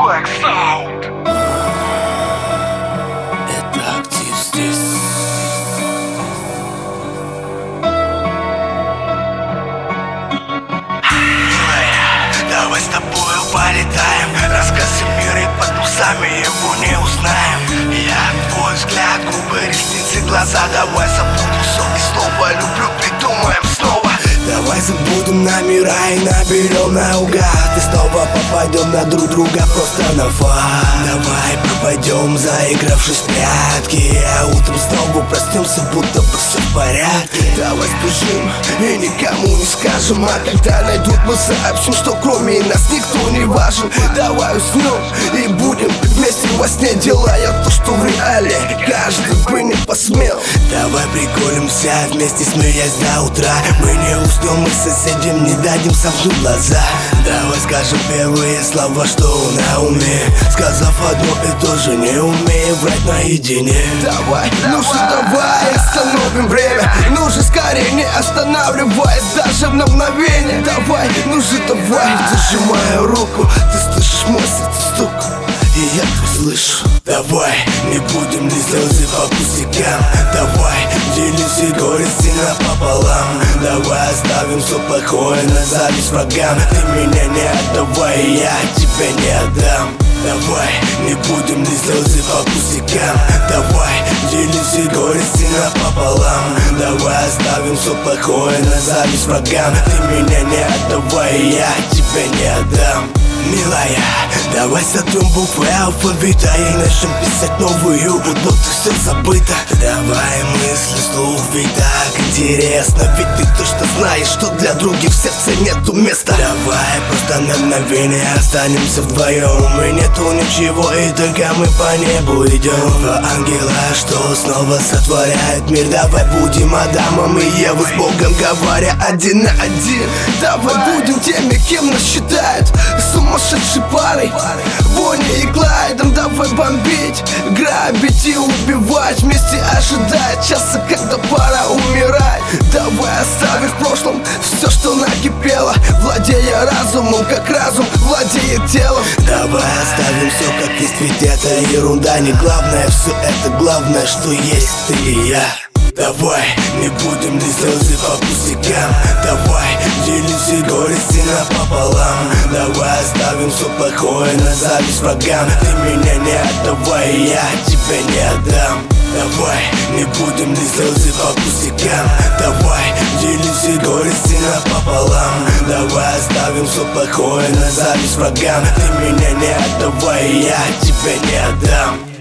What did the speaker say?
Black Sound. Это актив здесь. Милая, давай с тобою полетаем. Рассказы мира под усами, его не узнаем. Я твой взгляд, губы, ресницы, глаза. Давай забудем сон и снова люблю, придумаем снова. Давай забудем номера и наберем наугад. И снова попадем на друг друга просто на фан. Давай пропадем, заигравшись в прятки, а утром снова проснемся, будто бы все в порядке. Давай сбежим и никому не скажем. А когда найдут, мы сообщим, что кроме нас никто не важен. Давай уснем и будем вместе во сне, делая то, что в реале каждый бы не посмел. Давай приколемся вместе, смеясь до утра. Мы не уснем, мы соседям не дадим сомкнуть глаза. Давай скажем первые слова, что на уме, сказав одно и то же, не умеем врать наедине. Давай, ну же давай остановим время. Ну же скорее, не останавливаясь даже в мгновение. Давай, ну же давай, держи мою руку. Ты слышишь мой сердцестук, и я твой слышу. Давай, не будем ни слезы по пустякам. Давай, делись и горести напополам. Давай оставим все плохое на зависть врагам. Ты меня не отдавай, и я тебя не отдам. Давай, не будем ни слезы по пустякам. Давай, делись и горести напополам. Давай оставим все плохое на зависть врагам. Ты меня не отдавай, и я тебя не отдам. Милая, давай сотрем буквы алфавита и начнем писать новую, будто все забыто. Давай мысли вслух, ведь так интересно. Ведь ты точно знаешь, что для других в сердце нету места. Давай просто на мгновение останемся вдвоем. И нету ничего, и только мы по небу идем. Два ангела, что снова сотворяют мир. Давай будем Адамом и Евой, с Богом говоря, один на один. Давай будем теми, кем нас считают сумасшедшей парой, Бонни и Клайдом. Давай бомбить, грабить и убивать, вместе ожидая часа, когда пора умирать. Давай оставим в прошлом все, что накипело, владея разумом, как разум владеет телом. Давай оставим все как есть, ведь это ерунда. Не главное все это, главное, что есть ты и я. Давай, не будем ни слезы по пустякам. Давай, делись и горести напополам. Давай оставим все плохое на зависть врагам. Ты меня не отдавай, и я тебя не отдам. Давай, не будем ни слезы по пустякам. Давай, делись и горести напополам. Давай оставим все плохое на зависть врагам. Ты меня не отдавай, и я тебя не отдам.